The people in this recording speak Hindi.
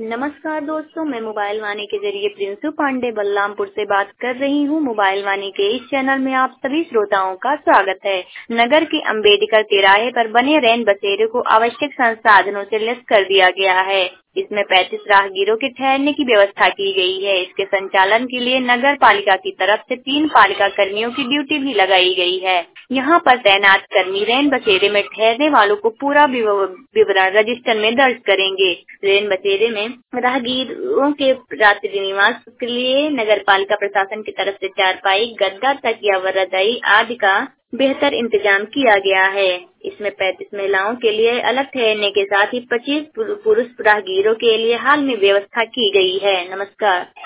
नमस्कार दोस्तों, मैं मोबाइल वाणी के जरिए प्रिंसू पांडे बलरामपुर से बात कर रही हूँ। मोबाइल वाणी के इस चैनल में आप सभी श्रोताओं का स्वागत है। नगर के अंबेडकर तिराहे पर बने रैन बसेरे को आवश्यक संसाधनों से लैस कर दिया गया है। इसमें 35 राहगीरों के ठहरने की व्यवस्था की गई है। इसके संचालन के लिए नगर पालिका की तरफ से 3 पालिका कर्मियों की ड्यूटी भी लगाई गई है। यहाँ पर तैनात कर्मी रैन बसेरे में ठहरने वालों को पूरा विवरण रजिस्टर में दर्ज करेंगे। रैन बसेरे में राहगीरों के रात्रि निवास के लिए नगर पालिका प्रशासन की तरफ से चारपाई, गद्दा, तकिया व रजाई आदि का बेहतर इंतजाम किया गया है। इसमें 35 महिलाओं के लिए अलग ठहरने के साथ ही 25 पुरुष राहगीरों के लिए हाल में व्यवस्था की गई है। नमस्कार।